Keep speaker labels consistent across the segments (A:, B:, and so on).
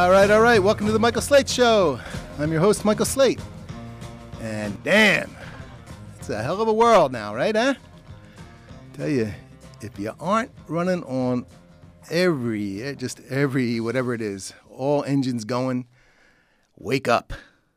A: All right. Welcome to the Michael Slate Show. I'm your host, Michael Slate. And damn, it's a hell of a world now, right, huh? Tell you, if you aren't running on every, whatever it is, all engines going, wake up.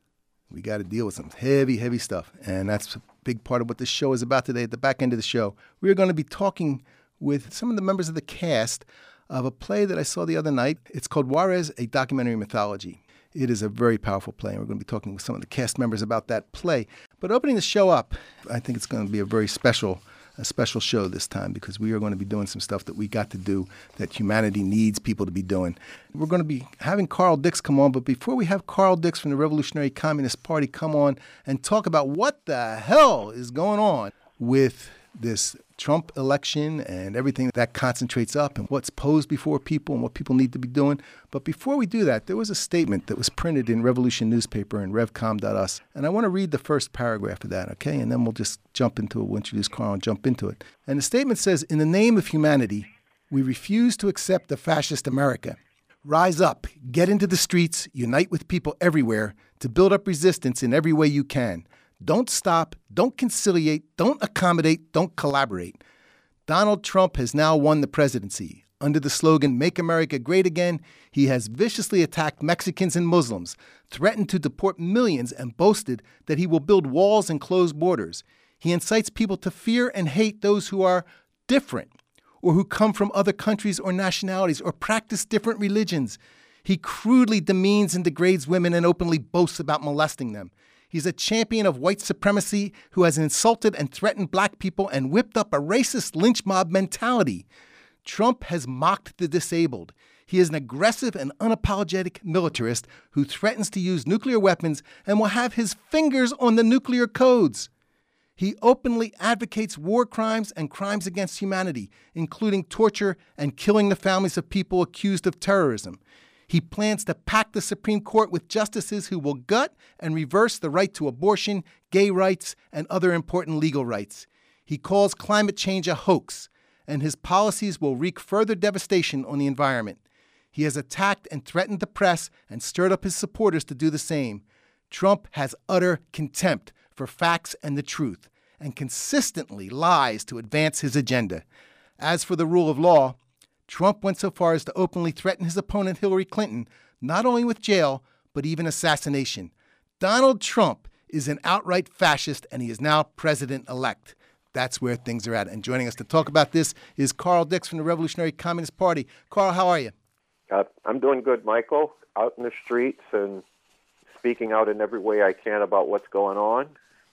A: We got to deal with some heavy stuff. And that's a big part of what this show is about today. At the back end of the show, we're going to be talking with some of the members of the cast of a play that I saw the other night. It's called Juarez, a Documentary Mythology. It is a very powerful play, and we're going to be talking with some of the cast members about that play. But opening the show up, I think it's going to be a very special show this time, because we are going to be doing some stuff that we got to do that humanity needs people to be doing. We're going to be having Carl Dix come on, but before we have Carl Dix from the Revolutionary Communist Party come on and talk about what the hell is going on with this Trump election and everything that concentrates up and what's posed before people and what people need to be doing. But before we do that, there was a statement that was printed in Revolution newspaper and revcom.us. And I want to read the first paragraph of that, okay? And then we'll just jump into it. We'll introduce Carl and jump into it. And the statement says, "In the name of humanity, we refuse to accept the fascist America. Rise up, get into the streets, unite with people everywhere to build up resistance in every way you can. Don't stop, don't conciliate, don't accommodate, don't collaborate. Donald Trump has now won the presidency. Under the slogan, Make America Great Again, he has viciously attacked Mexicans and Muslims, threatened to deport millions, and boasted that he will build walls and close borders. He incites people to fear and hate those who are different, or who come from other countries or nationalities, or practice different religions. He crudely demeans and degrades women and openly boasts about molesting them. He's a champion of white supremacy who has insulted and threatened black people and whipped up a racist lynch mob mentality. Trump has mocked the disabled. He is an aggressive and unapologetic militarist who threatens to use nuclear weapons and will have his fingers on the nuclear codes. He openly advocates war crimes and crimes against humanity, including torture and killing the families of people accused of terrorism. He plans to pack the Supreme Court with justices who will gut and reverse the right to abortion, gay rights, and other important legal rights. He calls climate change a hoax, and his policies will wreak further devastation on the environment. He has attacked and threatened the press and stirred up his supporters to do the same. Trump has utter contempt for facts and the truth, and consistently lies to advance his agenda. As for the rule of law, Trump went so far as to openly threaten his opponent Hillary Clinton, not only with jail, but even assassination. Donald Trump is an outright fascist, and he is now president-elect. That's where things are at. And joining us to talk about this is Carl Dix from the Revolutionary Communist Party. Carl, how are you?
B: I'm doing good, Michael. Out in the streets and speaking out in every way I can about what's going on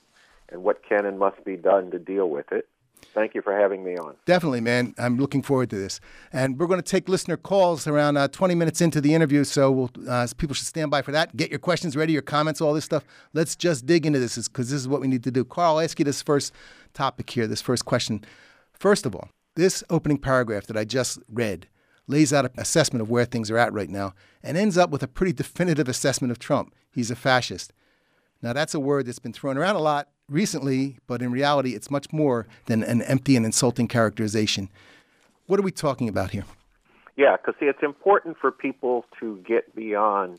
B: and what can and must be done to deal with it. Thank you for having me on.
A: Definitely, man. I'm looking forward to this. And we're going to take listener calls around 20 minutes into the interview, so people should stand by for that. Get your questions ready, your comments, all this stuss. Let's just dig into this, because this is what we need to do. Carl, I'll ask you this first topic here, this first question. First of all, this opening paragraph that I just read lays out an assessment of where things are at right now and ends up with a pretty definitive assessment of Trump. He's a fascist. Now, that's a word that's been thrown around a lot recently, but in reality, it's much more than an empty and insulting characterization. What are we talking about here?
B: Yeah, because it's important for people to get beyond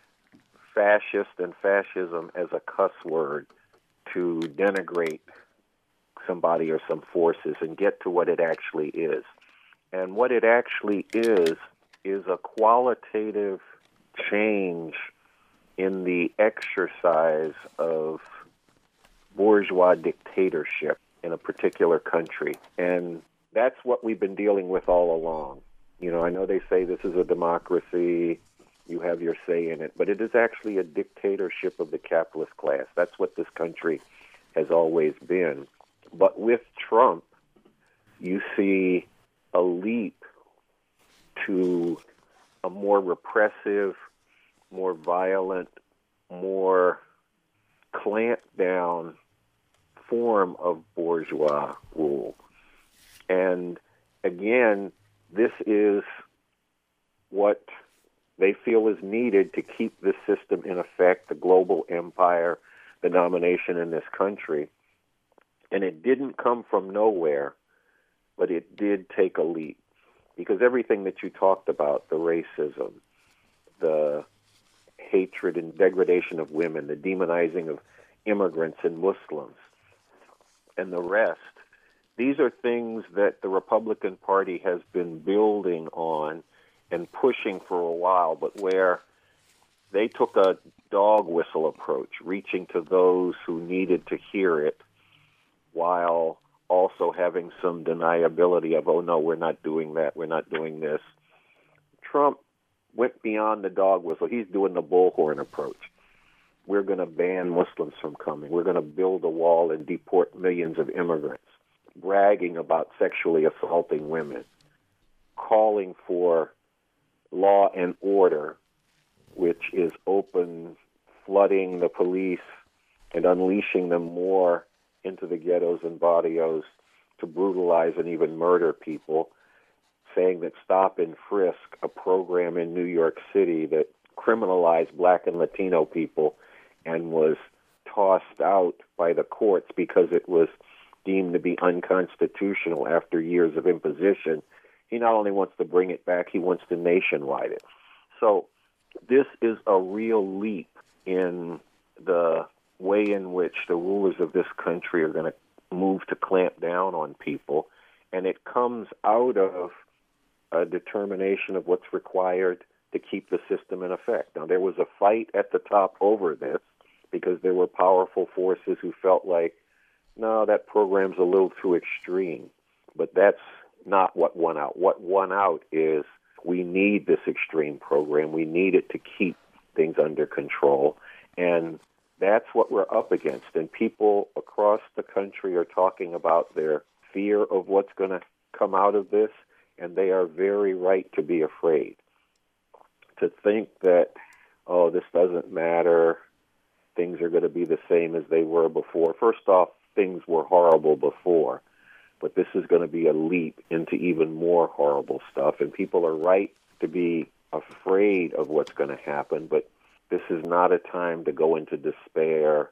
B: fascist and fascism as a cuss word to denigrate somebody or some forces and get to what it actually is. And what it actually is a qualitative change in the exercise of bourgeois dictatorship in a particular country. And that's what we've been dealing with all along. You know, I know they say this is a democracy, you have your say in it, but it is actually a dictatorship of the capitalist class. That's what this country has always been. But with Trump, you see a leap to a more repressive, more violent, more clamped down form of bourgeois rule. And again, this is what they feel is needed to keep this system in effect, the global empire, the domination in this country. And it didn't come from nowhere, but it did take a leap. Because everything that you talked about, the racism, the hatred and degradation of women, the demonizing of immigrants and Muslims, and the rest. These are things that the Republican Party has been building on and pushing for a while, but where they took a dog whistle approach, reaching to those who needed to hear it, while also having some deniability of, oh no, we're not doing that, we're not doing this. Trump went beyond the dog whistle. He's doing the bullhorn approach. We're going to ban Muslims from coming. We're going to build a wall and deport millions of immigrants, bragging about sexually assaulting women, calling for law and order, which is open, flooding the police and unleashing them more into the ghettos and barrios to brutalize and even murder people, saying that Stop and Frisk, a program in New York City that criminalized black and Latino people and was tossed out by the courts because it was deemed to be unconstitutional after years of imposition. He not only wants to bring it back, he wants to nationwide it. So this is a real leap in the way in which the rulers of this country are going to move to clamp down on people, and it comes out of a determination of what's required to keep the system in effect. Now, there was a fight at the top over this because there were powerful forces who felt like, no, that program's a little too extreme. But that's not what won out. What won out is we need this extreme program. We need it to keep things under control. And that's what we're up against. And people across the country are talking about their fear of what's going to come out of this, and they are very right to be afraid. To think that, oh, this doesn't matter, things are going to be the same as they were before. First off, things were horrible before, but this is going to be a leap into even more horrible stuff, and people are right to be afraid of what's going to happen, but this is not a time to go into despair,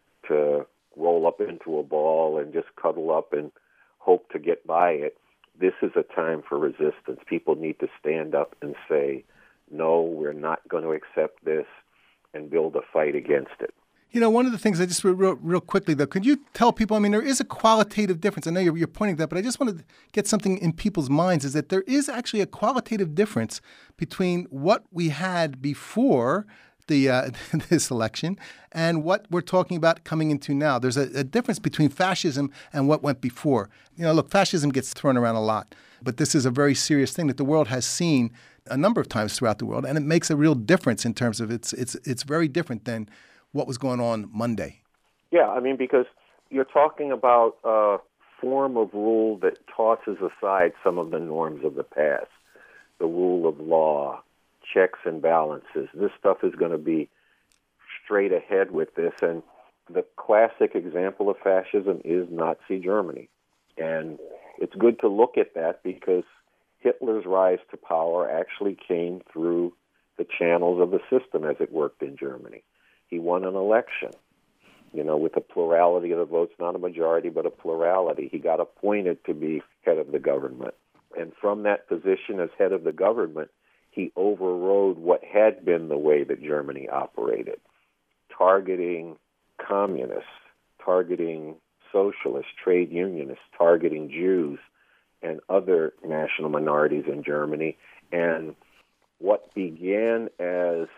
B: to roll up into a ball and just cuddle up and hope to get by it. This is a time for resistance. People need to stand up and say, no, we're not going to accept this, and build a fight against it.
A: You know, one of the things I just real quickly, though, could you tell people, I mean, there is a qualitative difference. I know you're pointing to that, but I just wanted to get something in people's minds, is that there is actually a qualitative difference between what we had before the this election and what we're talking about coming into now. There's a difference between fascism and what went before. You know, look, fascism gets thrown around a lot, but this is a very serious thing that the world has seen a number of times throughout the world, and it makes a real difference in terms of it's very different than what was going on Monday.
B: Yeah, I mean, because you're talking about a form of rule that tosses aside some of the norms of the past, the rule of law, checks and balances. This stuff is going to be straight ahead with this, and the classic example of fascism is Nazi Germany. And it's good to look at that because Hitler's rise to power actually came through the channels of the system as it worked in Germany. He won an election, you know, with a plurality of the votes, not a majority, but a plurality. He got appointed to be head of the government. And from that position as head of the government, he overrode what had been the way that Germany operated, targeting communists, targeting socialists, trade unionists, targeting Jews and other national minorities in Germany. And what began as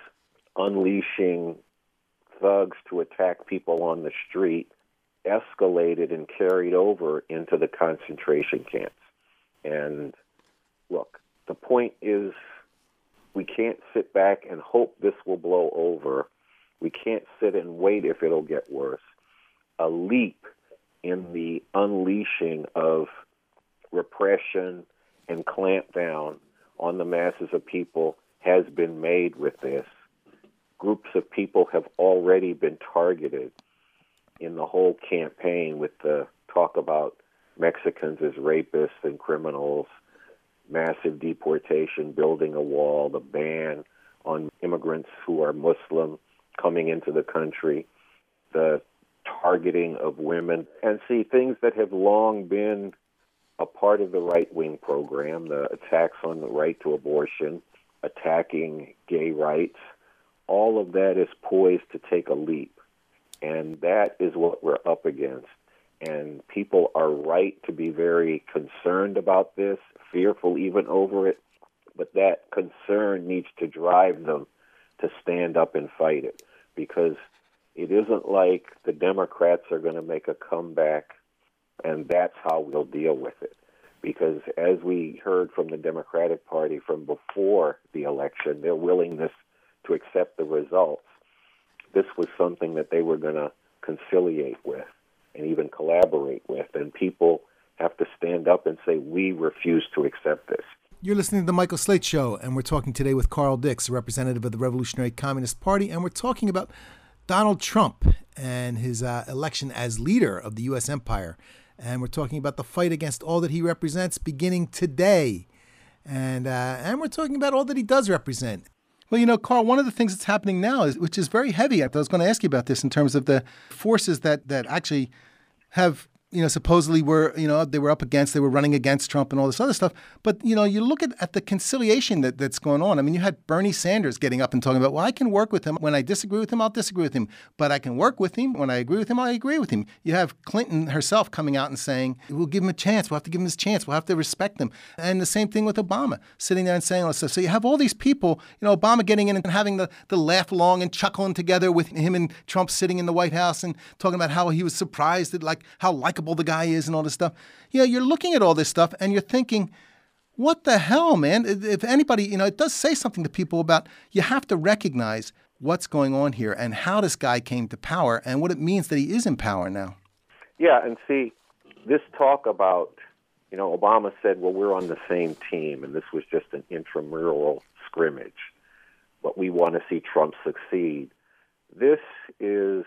B: unleashing thugs to attack people on the street escalated and carried over into the concentration camps. And look, the point is we can't sit back and hope this will blow over. We can't sit and wait if it'll get worse. A leap in the unleashing of repression and clampdown on the masses of people has been made with this. Groups of people have already been targeted in the whole campaign with the talk about Mexicans as rapists and criminals, massive deportation, building a wall, the ban on immigrants who are Muslim coming into the country, the targeting of women, and see things that have long been a part of the right-wing program, the attacks on the right to abortion, attacking gay rights, all of that is poised to take a leap. And that is what we're up against. And people are right to be very concerned about this, fearful even over it. But that concern needs to drive them to stand up and fight it, because it isn't like the Democrats are going to make a comeback and that's how we'll deal with it. Because as we heard from the Democratic Party from before the election, their willingness to accept the results, this was something that they were going to conciliate with and even collaborate with. And people have to stand up and say, we refuse to accept this.
A: You're listening to The Michael Slate Show, and we're talking today with Carl Dix, a representative of the Revolutionary Communist Party, and we're talking about Donald Trump and his election as leader of the U.S. empire. And we're talking about the fight against all that he represents beginning today. And we're talking about all that he does represent. Well, Carl, one of the things that's happening now, which is very heavy, I was going to ask you about this in terms of the forces that actually have, supposedly they were up against, they were running against Trump and all this other stuff. But, you look at the conciliation that's going on. I mean, you had Bernie Sanders getting up and talking about, well, I can work with him. When I disagree with him, I'll disagree with him. But I can work with him. When I agree with him, I agree with him. You have Clinton herself coming out and saying, we'll give him a chance. We'll have to give him his chance. We'll have to respect him. And the same thing with Obama, sitting there and saying all this stuff. So you have all these people, Obama getting in and having the laugh along and chuckling together with him and Trump sitting in the White House and talking about how he was surprised at how likable the guy is and all this stuff. You're looking at all this stuff and you're thinking, what the hell, man? If anybody, it does say something to people about you have to recognize what's going on here and how this guy came to power and what it means that he is in power now.
B: Yeah, and see, this talk about, Obama said, well, we're on the same team, and this was just an intramural scrimmage, but we want to see Trump succeed. This is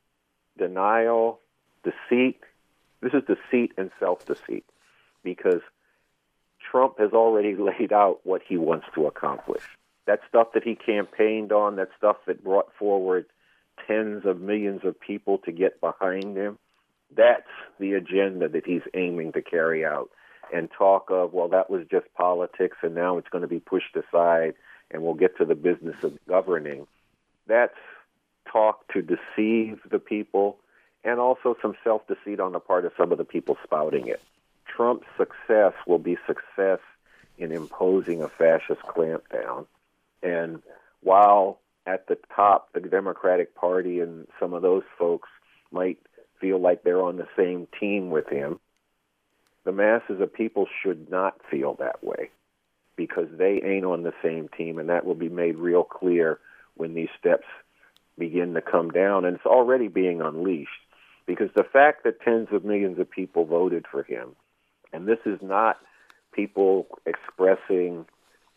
B: denial, deceit. This is deceit and self-deceit, because Trump has already laid out what he wants to accomplish. That stuff that he campaigned on, that stuff that brought forward tens of millions of people to get behind him, that's the agenda that he's aiming to carry out. And talk of, well, that was just politics and now it's going to be pushed aside and we'll get to the business of governing. That's talk to deceive the people, and also some self-deceit on the part of some of the people spouting it. Trump's success will be success in imposing a fascist clampdown. And while at the top, the Democratic Party and some of those folks might feel like they're on the same team with him, the masses of people should not feel that way, because they ain't on the same team, and that will be made real clear when these steps begin to come down. And it's already being unleashed. Because the fact that tens of millions of people voted for him, and this is not people expressing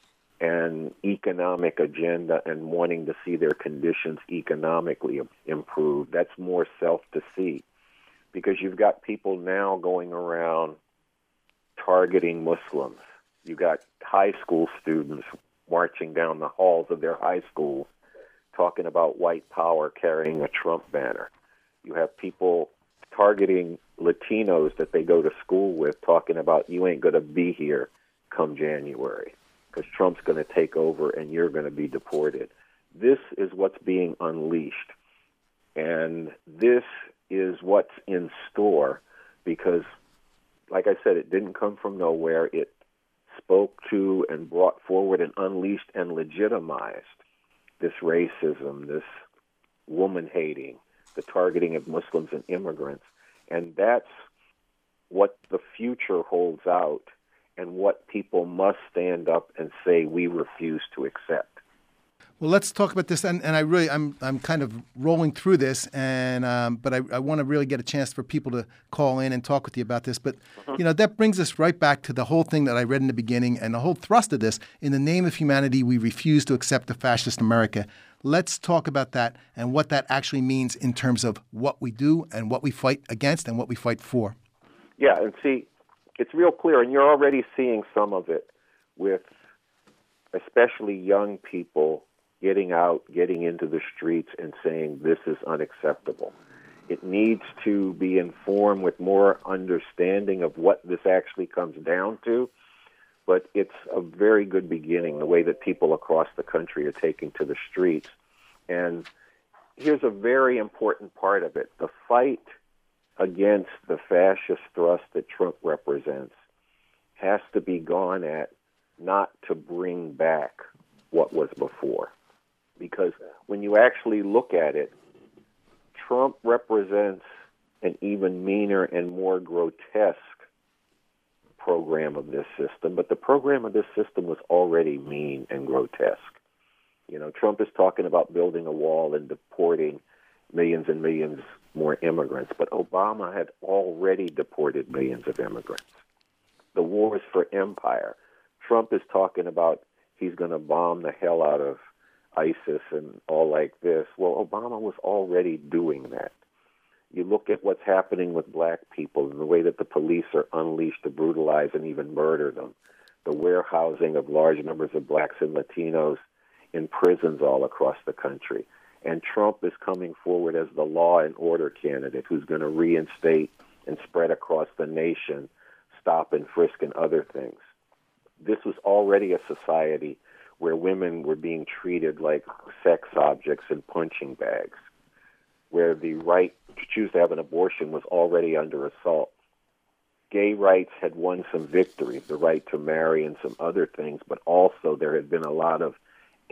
B: an economic agenda and wanting to see their conditions economically improve, that's more self-deceit. Because you've got people now going around targeting Muslims. You've got high school students marching down the halls of their high schools talking about white power, carrying a Trump banner. You have people targeting Latinos that they go to school with, talking about, you ain't going to be here come January because Trump's going to take over and you're going to be deported. This is what's being unleashed. And this is what's in store because, like I said, it didn't come from nowhere. It spoke to and brought forward and unleashed and legitimized this racism, this woman-hating, the targeting of Muslims and immigrants. And that's what the future holds out and what people must stand up and say we refuse to accept.
A: Well, let's talk about this, and I'm kind of rolling through this, and but I want to really get a chance for people to call in and talk with you about this. But that brings us right back to the whole thing that I read in the beginning, and the whole thrust of this: in the name of humanity, we refuse to accept a fascist America. Let's talk about that and what that actually means in terms of what we do and what we fight against and what we fight for.
B: Yeah, and see, it's real clear, and you're already seeing some of it with especially young people getting out, getting into the streets and saying this is unacceptable. It needs to be informed with more understanding of what this actually comes down to. but it's a very good beginning, the way that people across the country are taking to the streets. And here's a very important part of it. The fight against the fascist thrust that Trump represents has to be gone at not to bring back what was before. Because when you actually look at it, Trump represents an even meaner and more grotesque program of this system, but the program of this system was already mean and grotesque. You know, Trump is talking about building a wall and deporting millions and millions more immigrants, but Obama had already deported millions of immigrants. The wars for empire. Trump is talking about he's going to bomb the hell out of ISIS and all like this. Well, Obama was already doing that. You look at what's happening with black people and the way that the police are unleashed to brutalize and even murder them, the warehousing of large numbers of blacks and Latinos in prisons all across the country. And Trump is coming forward as the law and order candidate who's going to reinstate and spread across the nation stop and frisk and other things. This was already a society where women were being treated like sex objects in punching bags, where the right to choose to have an abortion was already under assault. Gay rights had won some victories, the right to marry and some other things, but also there had been a lot of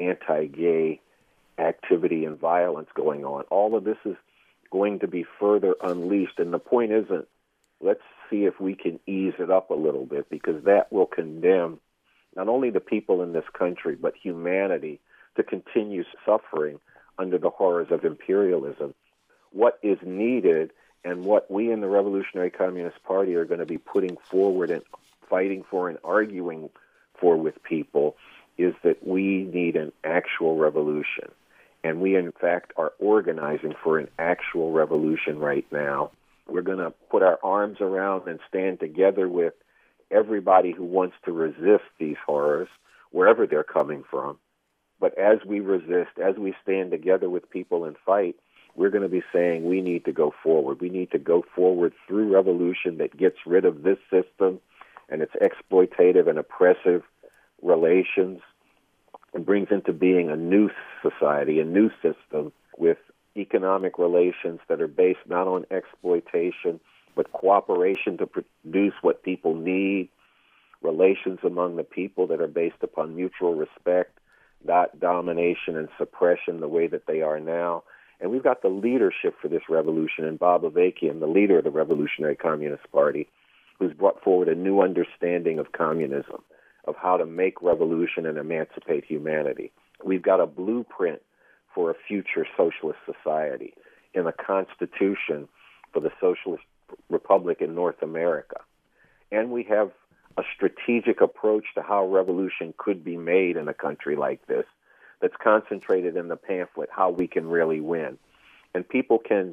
B: anti-gay activity and violence going on. All of this is going to be further unleashed, and the point isn't, let's see if we can ease it up a little bit, because that will condemn not only the people in this country, but humanity to continue suffering under the horrors of imperialism. What is needed and what we in the Revolutionary Communist Party are going to be putting forward and fighting for and arguing for with people is that we need an actual revolution. And we, in fact, are organizing for an actual revolution right now. We're going to put our arms around and stand together with everybody who wants to resist these horrors, wherever they're coming from. But as we resist, as we stand together with people and fight, we're going to be saying we need to go forward. We need to go forward through revolution that gets rid of this system and its exploitative and oppressive relations and brings into being a new society, a new system with economic relations that are based not on exploitation, but cooperation to produce what people need, relations among the people that are based upon mutual respect, not domination and suppression the way that they are now. And we've got the leadership for this revolution in Bob Avakian, the leader of the Revolutionary Communist Party, who's brought forward a new understanding of communism, of how to make revolution and emancipate humanity. We've got a blueprint for a future socialist society in a constitution for the socialist republic in North America. And we have a strategic approach to how revolution could be made in a country like this that's concentrated in the pamphlet, How We Can Really Win. And people can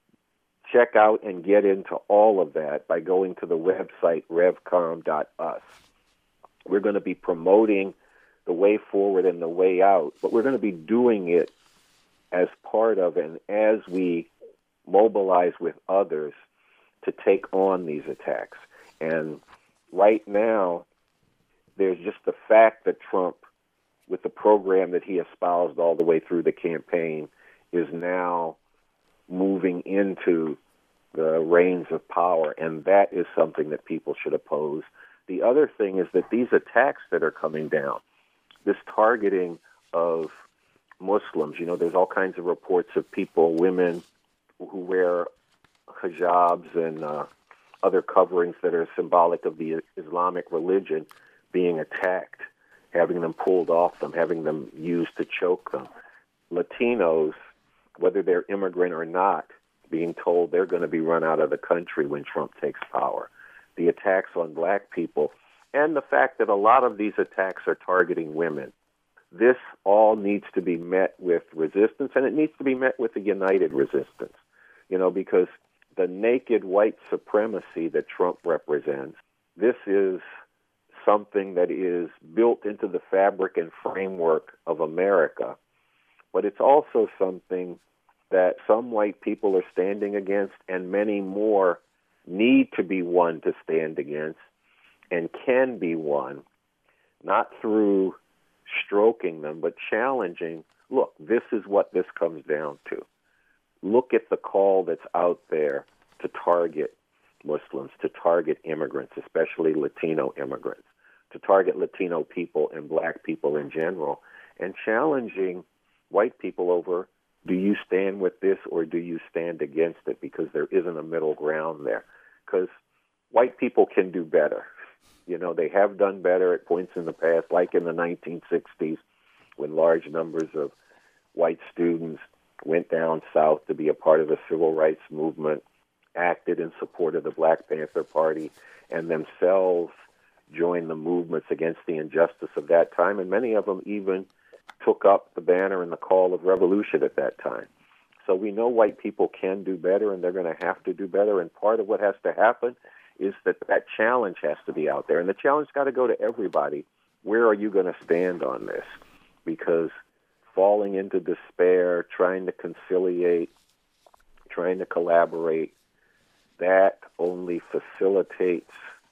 B: check out and get into all of that by going to the website revcom.us. We're going to be promoting the way forward and the way out, but we're going to be doing it as part of and as we mobilize with others to take on these attacks. And right now, there's just the fact that Trump, with the program that he espoused all the way through the campaign, is now moving into the reins of power, and that is something that people should oppose. The other thing is that these attacks that are coming down, this targeting of Muslims, you know, there's all kinds of reports of people, women who wear hijabs and other coverings that are symbolic of the Islamic religion being attacked, having them pulled off them, having them used to choke them. Latinos, whether they're immigrant or not, being told they're going to be run out of the country when Trump takes power. The attacks on black people, and the fact that a lot of these attacks are targeting women. This all needs to be met with resistance, and it needs to be met with a united resistance, you know, because the naked white supremacy that Trump represents, this is something that is built into the fabric and framework of America, but it's also something that some white people are standing against, and many more need to be won to stand against and can be won not through stroking them, but challenging, look, this is what this comes down to. Look at the call that's out there to target Muslims, to target immigrants, especially Latino immigrants, to target Latino people and black people in general, and challenging white people over, do you stand with this or do you stand against it? Because there isn't a middle ground there. Because white people can do better. You know, they have done better at points in the past, like in the 1960s, when large numbers of white students went down south to be a part of the civil rights movement, acted in support of the Black Panther Party, and themselves joined the movements against the injustice of that time. And many of them even took up the banner and the call of revolution at that time. So we know white people can do better, and they're going to have to do better. And part of what has to happen is that challenge has to be out there. And the challenge got to go to everybody. Where are you going to stand on this? Because falling into despair, trying to conciliate, trying to collaborate, that only facilitates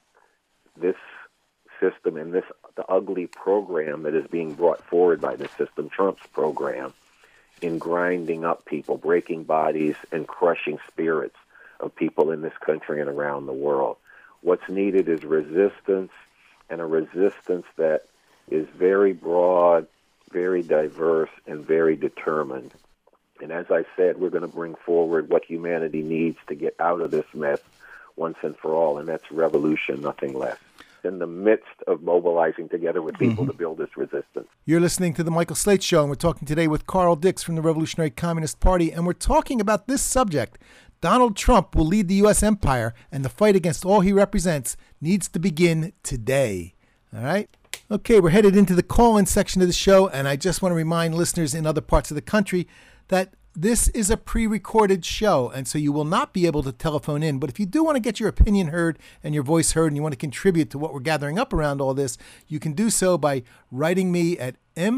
B: this system and the ugly program that is being brought forward by the system, Trump's program, in grinding up people, breaking bodies, and crushing spirits of people in this country and around the world. What's needed is resistance, and a resistance that is very broad, very diverse, and very determined. And as I said, we're going to bring forward what humanity needs to get out of this mess once and for all, and that's revolution, nothing less. In the midst of mobilizing together with people to build this resistance.
A: You're listening to The Michael Slate Show, and we're talking today with Carl Dix from the Revolutionary Communist Party, and we're talking about this subject. Donald Trump will lead the U.S. empire, and the fight against all he represents needs to begin today. All right? Okay, we're headed into the call-in section of the show, and I just want to remind listeners in other parts of the country that this is a pre-recorded show, and so you will not be able to telephone in. But if you do want to get your opinion heard and your voice heard, and you want to contribute to what we're gathering up around all this, you can do so by writing me at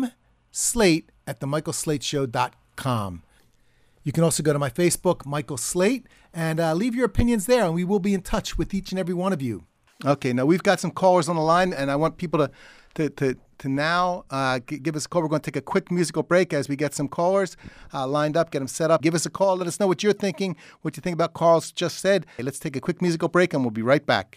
A: mslate@themichaelSlateShow.com. You can also go to my Facebook, Michael Slate, and leave your opinions there, and we will be in touch with each and every one of you. Okay, now we've got some callers on the line, and I want people to now give us a call. We're going to take a quick musical break as we get some callers lined up, get them set up. Give us a call. Let us know what you're thinking, what you think about Carl's just said. Hey, let's take a quick musical break, and we'll be right back.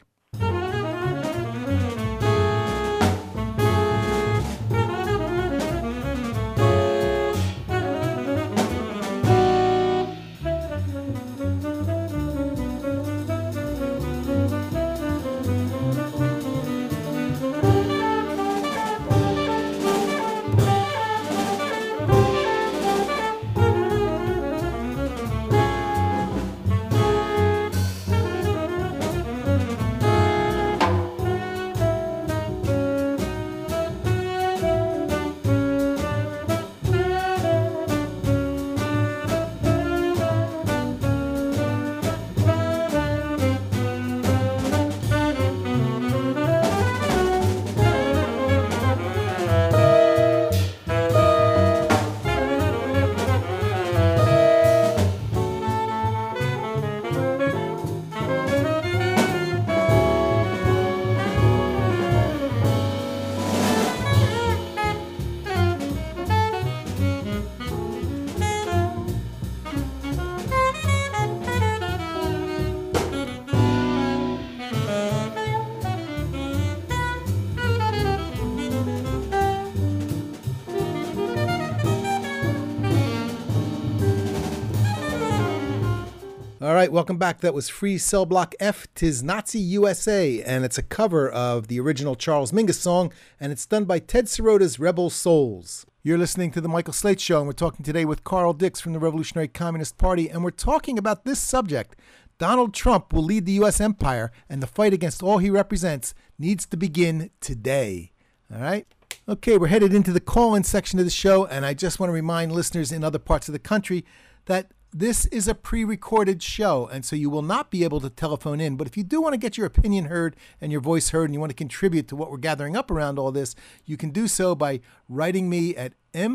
A: All right, welcome back. That was Free Cell Block F, 'Tis Nazi USA, and it's a cover of the original Charles Mingus song, and it's done by Ted Sirota's Rebel Souls. You're listening to The Michael Slate Show, and we're talking today with Carl Dix from the Revolutionary Communist Party, and we're talking about this subject. Donald Trump will lead the U.S. empire, and the fight against all he represents needs to begin today. All right? Okay, we're headed into the call-in section of the show, and I just want to remind listeners in other parts of the country that this is a pre-recorded show, and so you will not be able to telephone in. But if you do want to get your opinion heard and your voice heard, and you want to contribute to what we're gathering up around all this, you can do so by writing me at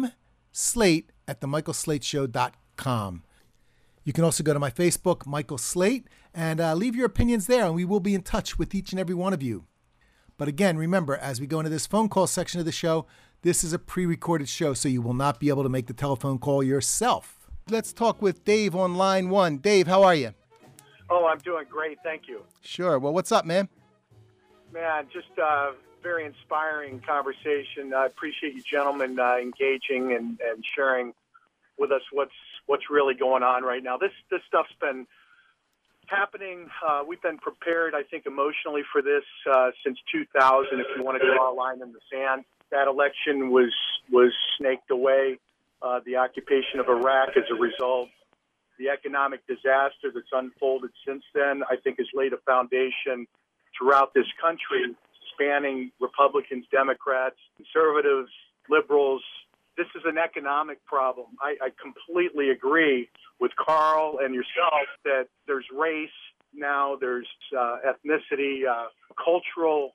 A: mslate@themichaelslateshow.com. You can also go to my Facebook, Michael Slate, and leave your opinions there, and we will be in touch with each and every one of you. But again, remember, as we go into this phone call section of the show, this is a pre-recorded show, so you will not be able to make the telephone call yourself. Let's talk with Dave on line 1. Dave, how are you?
C: Oh, I'm doing great. Thank you.
A: Sure. Well, what's up, man?
C: Man, just very inspiring conversation. I appreciate you gentlemen engaging and sharing with us what's really going on right now. This stuff's been happening. We've been prepared, I think, emotionally for this since 2000, if you want to draw a line in the sand. That election was snaked away. The occupation of Iraq as a result. The economic disaster that's unfolded since then, I think, has laid a foundation throughout this country, spanning Republicans, Democrats, conservatives, liberals. This is an economic problem. I completely agree with Carl and yourself that there's race now, there's ethnicity, cultural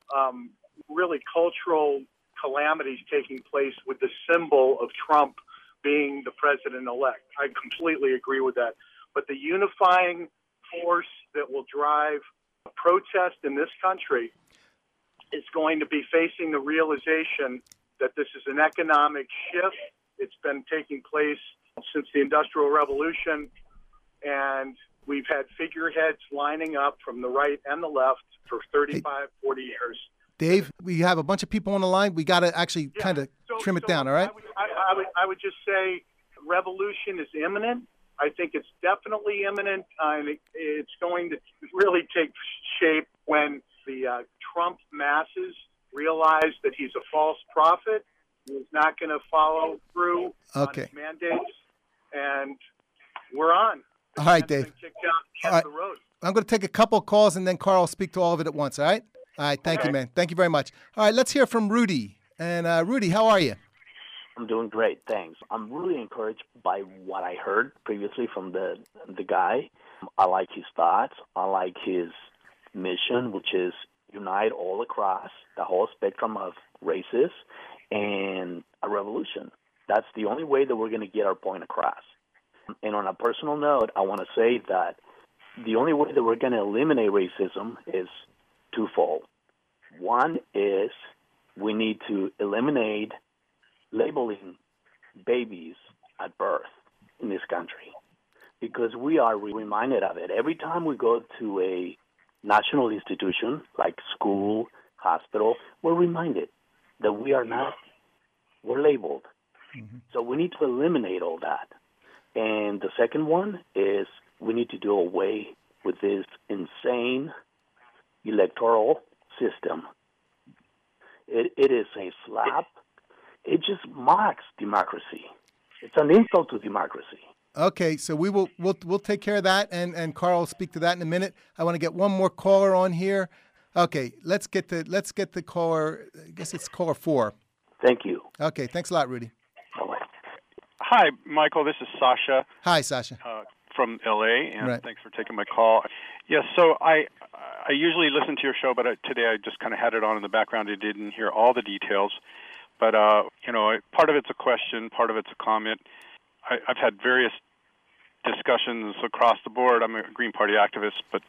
C: calamities taking place with the symbol of Trump being the president-elect. I completely agree with that. But the unifying force that will drive a protest in this country is going to be facing the realization that this is an economic shift. It's been taking place since the Industrial Revolution, and we've had figureheads lining up from the right and the left for 35, 40 years.
A: Dave, we have a bunch of people on the line. We got to actually kind of trim it down, all right?
C: I would just say revolution is imminent. I think it's definitely imminent, and it's going to really take shape when the Trump masses realize that he's a false prophet. He's not going to follow through on his mandates, and we're on.
A: All right, Dave.
C: All right. The road.
A: I'm going to take a couple of calls, and then Carl will speak to all of it at once, all right? All right, thank you, man. Thank you very much. All right, let's hear from Rudy. And Rudy, how are you?
D: I'm doing great, thanks. I'm really encouraged by what I heard previously from the guy. I like his thoughts. I like his mission, which is unite all across the whole spectrum of races and a revolution. That's the only way that we're going to get our point across. And on a personal note, I want to say that the only way that we're going to eliminate racism is twofold. One is we need to eliminate labeling babies at birth in this country, because we are reminded of it. Every time we go to a national institution like school, hospital, we're reminded that we're labeled. Mm-hmm. So we need to eliminate all that. And the second one is we need to do away with this insane electoral system. It is a slap. It just mocks democracy. It's an insult to democracy.
A: Okay, so we'll take care of that, and Carl will speak to that in a minute. I want to get one more caller on here. Okay, let's get the caller. I guess it's caller 4.
D: Thank you.
A: Okay, thanks a lot, Rudy.
D: Bye-bye.
E: Hi, Michael. This is Sasha.
A: Hi, Sasha.
E: From L.A., and
A: right.
E: Thanks for taking my call. Yes, so I usually listen to your show, but today I just kind of had it on in the background. I didn't hear all the details. But, part of it's a question, part of it's a comment. I've had various discussions across the board. I'm a Green Party activist, but,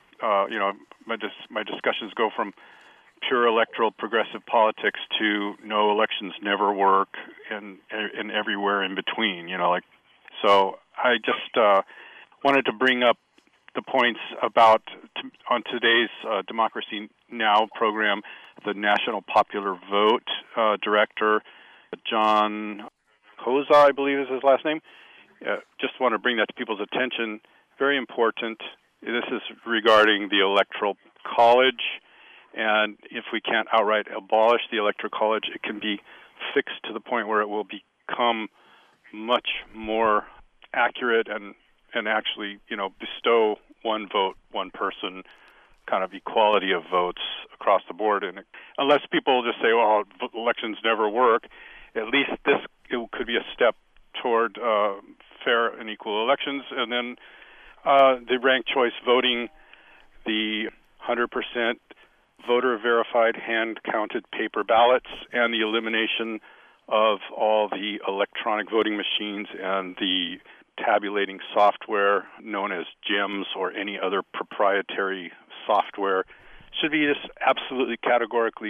E: my discussions go from pure electoral progressive politics to no, elections never work, and everywhere in between, So I just wanted to bring up the points about, on today's Democracy Now! Program, the National Popular Vote director, John Hosa, I believe is his last name. Just want to bring that to people's attention. Very important. This is regarding the Electoral College, and if we can't outright abolish the Electoral College, it can be fixed to the point where it will become much more accurate and actually, bestow one vote, one person, kind of equality of votes across the board. And unless people just say, well, elections never work, at least it could be a step toward fair and equal elections. And then the ranked choice voting, the 100% voter-verified hand-counted paper ballots, and the elimination of all the electronic voting machines and the tabulating software known as GEMS or any other proprietary software should be just absolutely categorically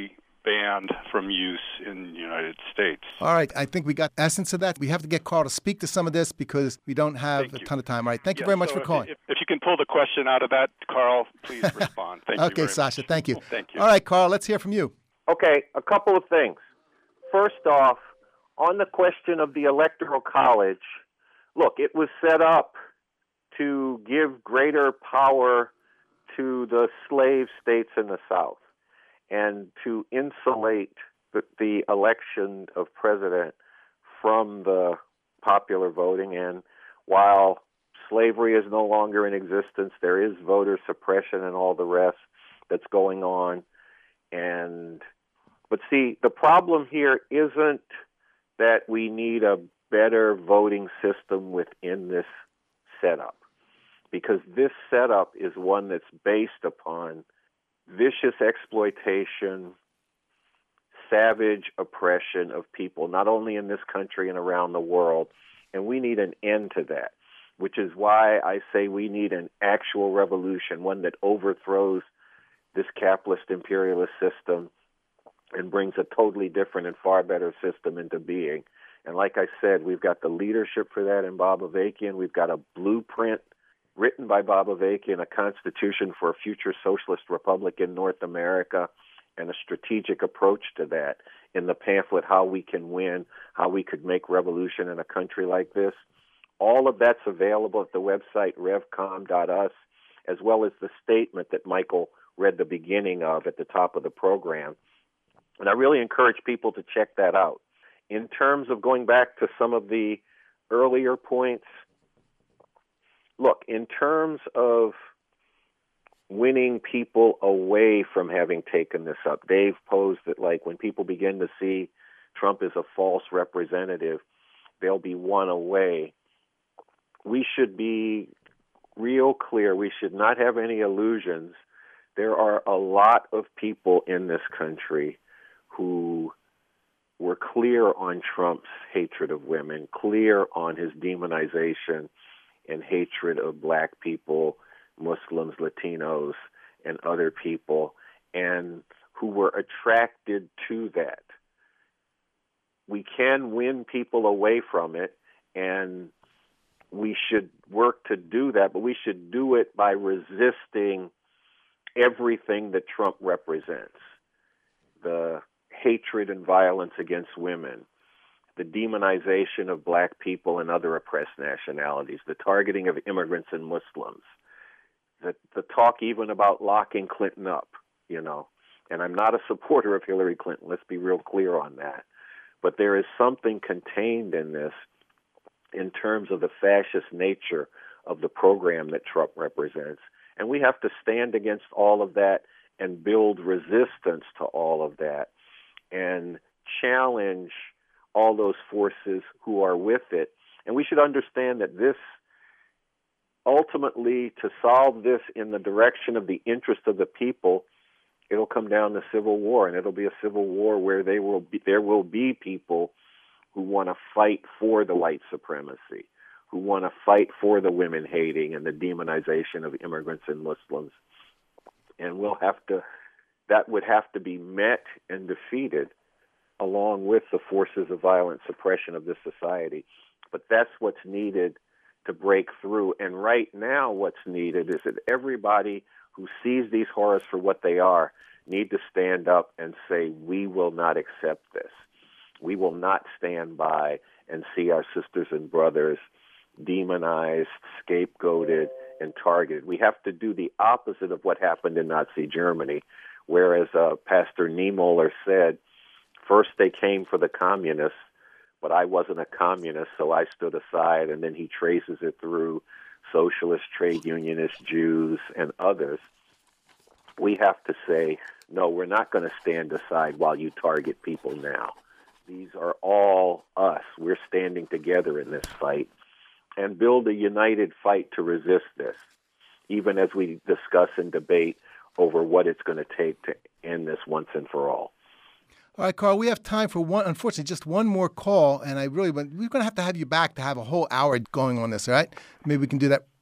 E: banned from use in the United States.
A: All right. I think we got essence of that. We have to get Carl to speak to some of this because we don't have a ton of time. All right. Thank you very much for calling.
E: If you can pull the question out of that, Carl, please respond. Thank you.
A: Okay, Sasha.
E: Much.
A: Thank you.
E: Thank you.
A: All right, Carl, let's hear from you.
B: Okay, a couple of things. First off, on the question of the Electoral College, look, it was set up to give greater power to the slave states in the South and to insulate the election of president from the popular voting. And while slavery is no longer in existence, there is voter suppression and all the rest that's going on. But see, the problem here isn't that we need a better voting system within this setup, because this setup is one that's based upon vicious exploitation, savage oppression of people, not only in this country and around the world, and we need an end to that, which is why I say we need an actual revolution, one that overthrows this capitalist imperialist system and brings a totally different and far better system into being. And like I said, we've got the leadership for that in Bob Avakian. We've got a blueprint written by Bob Avakian, a constitution for a future socialist republic in North America, and a strategic approach to that in the pamphlet, How We Can Win, How We Could Make Revolution in a Country Like This. All of that's available at the website revcom.us, as well as the statement that Michael read the beginning of at the top of the program. And I really encourage people to check that out. In terms of going back to some of the earlier points, look, in terms of winning people away from having taken this up, Dave posed that, like, when people begin to see Trump as a false representative, they'll be won away. We should be real clear. We should not have any illusions. There are a lot of people in this country who were clear on Trump's hatred of women, clear on his demonization and hatred of black people, Muslims, Latinos, and other people, and who were attracted to that. We can win people away from it, and we should work to do that, but we should do it by resisting everything that Trump represents. The hatred and violence against women, the demonization of black people and other oppressed nationalities, the targeting of immigrants and Muslims, the talk even about locking Clinton up, and I'm not a supporter of Hillary Clinton, let's be real clear on that. But there is something contained in this in terms of the fascist nature of the program that Trump represents. And we have to stand against all of that and build resistance to all of that and challenge all those forces who are with it. And we should understand that this, ultimately, to solve this in the direction of the interest of the people, it'll come down to civil war, and it'll be a civil war where there will be people who want to fight for the white supremacy, who want to fight for the women hating and the demonization of immigrants and Muslims. And that would have to be met and defeated along with the forces of violent suppression of this society. But that's what's needed to break through. And right now what's needed is that everybody who sees these horrors for what they are need to stand up and say, we will not accept this. We will not stand by and see our sisters and brothers demonized, scapegoated, and targeted. We have to do the opposite of what happened in Nazi Germany, whereas Pastor Niemöller said, first they came for the communists, but I wasn't a communist, so I stood aside, and then he traces it through socialist, trade unionist, Jews, and others. We have to say, no, we're not going to stand aside while you target people now. These are all us. We're standing together in this fight and build a united fight to resist this, even as we discuss and debate over what it's going to take to end this once and for all.
A: All right, Carl, we have time for unfortunately, just one more call, and we're going to have you back to have a whole hour going on this, all right? Maybe we can do that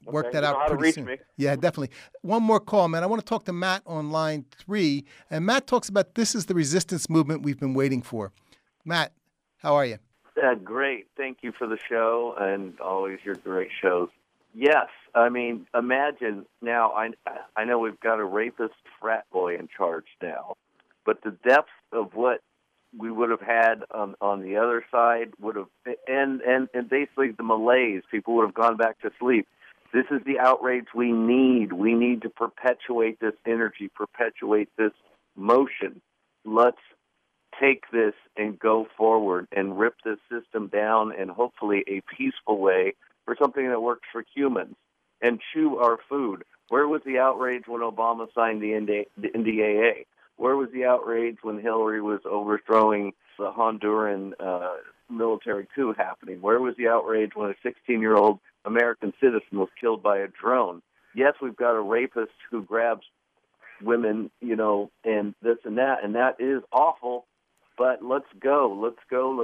A: work
B: Okay,
A: that
B: you know
A: out
B: how to
A: pretty
B: reach
A: soon.
B: me.
A: Yeah, definitely. One more call, man. I want to talk to Matt on line 3. And Matt talks about this is the resistance movement we've been waiting for. Matt, how are you?
F: Great. Thank you for the show and always your great shows. Yes. I mean, imagine now, I know we've got a rapist frat boy in charge now, but the depth of what we would have had on the other side would have, and basically the malaise, people would have gone back to sleep. This is the outrage we need. We need to perpetuate this energy, perpetuate this motion. Let's take this and go forward and rip this system down in hopefully a peaceful way for something that works for humans and chew our food. Where was the outrage when Obama signed the NDAA? Where was the outrage when Hillary was overthrowing the Honduran military coup happening? Where was the outrage when a 16-year-old American citizen was killed by a drone? Yes, we've got a rapist who grabs women, and this and that is awful. But let's go. Let's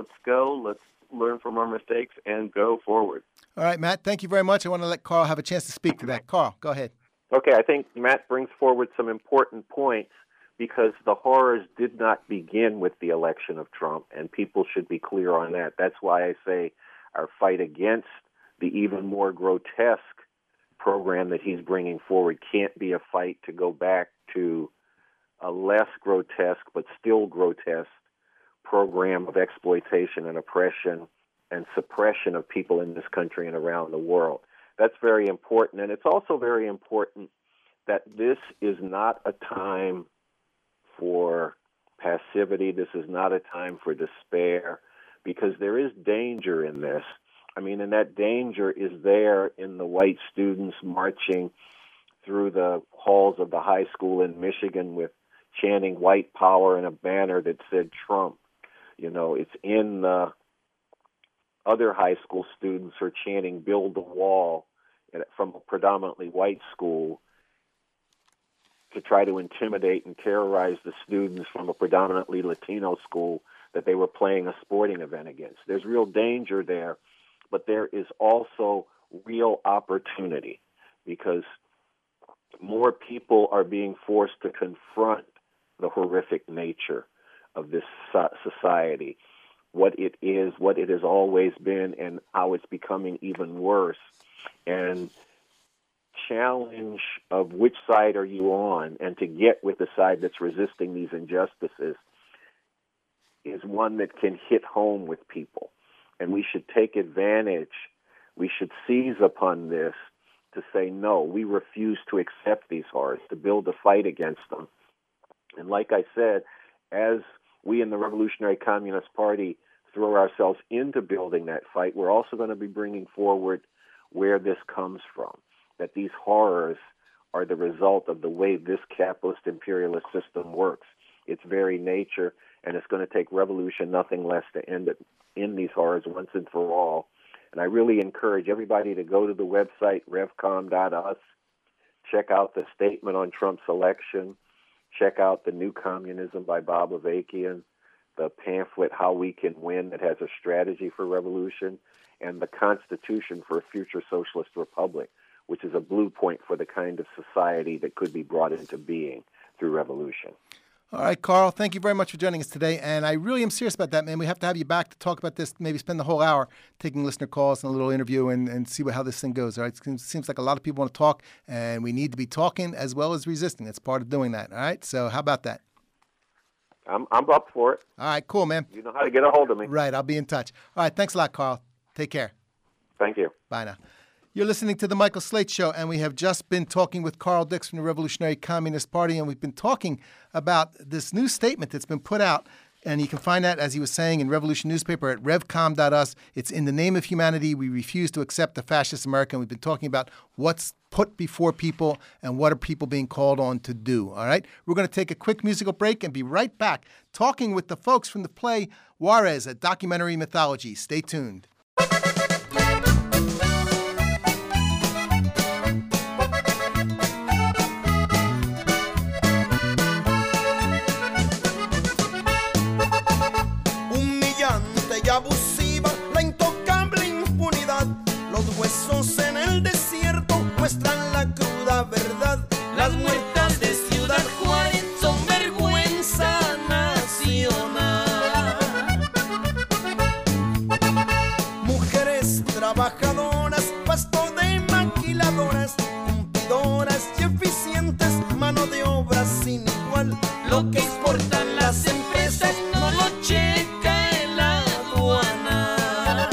F: learn from our mistakes and go forward.
A: All right, Matt, thank you very much. I want to let Carl have a chance to speak to that. Carl, go ahead.
B: Okay, I think Matt brings forward some important points because the horrors did not begin with the election of Trump, and people should be clear on that. That's why I say our fight against the even more grotesque program that he's bringing forward can't be a fight to go back to a less grotesque but still grotesque program of exploitation and oppression and suppression of people in this country and around the world. That's very important. And it's also very important that this is not a time for passivity. This is not a time for despair, because there is danger in this. I mean, and that danger is there in the white students marching through the halls of the high school in Michigan with chanting white power and a banner that said Trump. It's in the other high school students who are chanting build the wall from a predominantly white school to try to intimidate and terrorize the students from a predominantly Latino school that they were playing a sporting event against. There's real danger there, but there is also real opportunity because more people are being forced to confront the horrific nature of this society, what it is, what it has always been, and how it's becoming even worse. And challenge of which side are you on, and to get with the side that's resisting these injustices is one that can hit home with people. And we should take advantage, we should seize upon this to say, no, we refuse to accept these horrors, to build a fight against them. And like I said, as we in the Revolutionary Communist Party throw ourselves into building that fight, we're also going to be bringing forward where this comes from, that these horrors are the result of the way this capitalist imperialist system works, its very nature, and it's going to take revolution, nothing less, to end it in these horrors once and for all. And I really encourage everybody to go to the website, revcom.us, check out the statement on Trump's election, check out The New Communism by Bob Avakian, the pamphlet How We Can Win that has a strategy for revolution, and the Constitution for a Future Socialist Republic, which is a blueprint for the kind of society that could be brought into being through revolution.
A: All right, Carl, thank you very much for joining us today. And I really am serious about that, man. We have to have you back to talk about this, maybe spend the whole hour taking listener calls and a little interview and see how this thing goes. All right, it seems like a lot of people want to talk, and we need to be talking as well as resisting. It's part of doing that. All right, so how about that?
B: I'm up for it.
A: All right, cool, man.
B: You know how to get a hold of me.
A: Right, I'll be in touch. All right, thanks a lot, Carl. Take care.
B: Thank you.
A: Bye now. You're listening to The Michael Slate Show, and we have just been talking with Carl Dix from the Revolutionary Communist Party, and we've been talking about this new statement that's been put out, and you can find that, as he was saying, in Revolution newspaper at revcom.us. It's In the Name of Humanity, We Refuse to Accept the Fascist America, and we've been talking about what's put before people and what are people being called on to do, all right? We're going to take a quick musical break and be right back talking with the folks from the play Juarez, a documentary mythology. Stay tuned.
G: Abusiva, la intocable impunidad, los huesos en el desierto, Las muertas de Ciudad Juárez son vergüenza nacional. Mujeres trabajadoras, pasto de maquiladoras, cumplidoras y eficientes, mano de obra sin igual. Lo que exportan las empresas no lo checa en la aduana.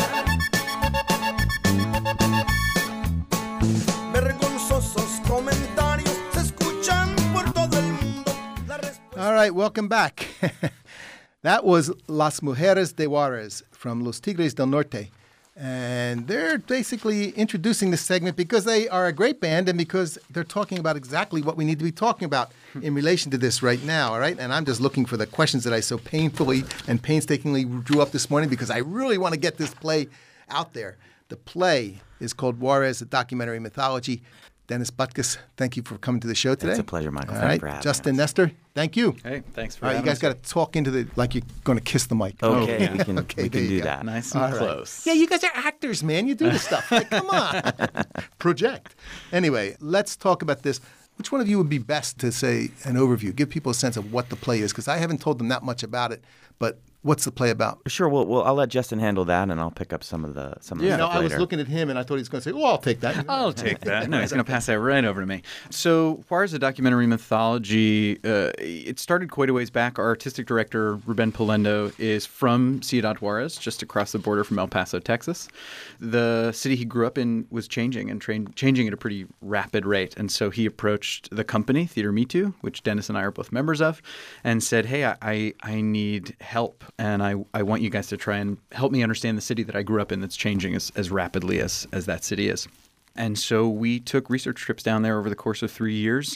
G: Vergonzosos comentarios se escuchan por todo el mundo.
A: All right, welcome back. That was Las Mujeres de Juárez from Los Tigres del Norte. And they're basically introducing this segment because they are a great band and because they're talking about exactly what we need to be talking about in relation to this right now, all right? And I'm just looking for the questions that I so painfully and painstakingly drew up this morning because I really want to get this play out there. The play is called Juárez, a documentary mythology. Dennis Butkus, thank you for coming to the show today.
H: It's a pleasure, Michael.
A: All
H: Thanks
A: right,
H: for having
A: Justin
H: us.
A: Nestor, thank you.
I: Hey, thanks for
A: All right,
I: having
A: you guys
I: us.
A: got to talk into the, like you're going to kiss the mic.
H: Okay,
I: yeah.
H: we can
A: there you
H: do
A: go.
H: that.
I: Nice and
A: All right.
I: close.
A: Yeah, you guys are actors, man. You do this stuff. Like, come on. Project. Anyway, let's talk about this. Which one of you would be best to say an overview? Give people a sense of what the play is, because I haven't told them that much about it. But what's the play about?
H: Sure. Well, I'll let Justin handle that, and I'll pick up some of the
A: You
H: stuff
A: know, I was
H: later.
A: looking at him, and I thought he was going to say, "Oh, I'll take that."
I: I'll take that. No, he's going to pass that right over to me. So, Juárez, a documentary mythology, it started quite a ways back. Our artistic director, Ruben Polendo, is from Ciudad Juárez, just across the border from El Paso, Texas. The city he grew up in was changing and changing at a pretty rapid rate. And so he approached the company, Theater Me Too, which Dennis and I are both members of, and said, hey, I need help, and I want you guys to try and help me understand the city that I grew up in that's changing as rapidly as that city is. And so we took research trips down there over the course of 3 years,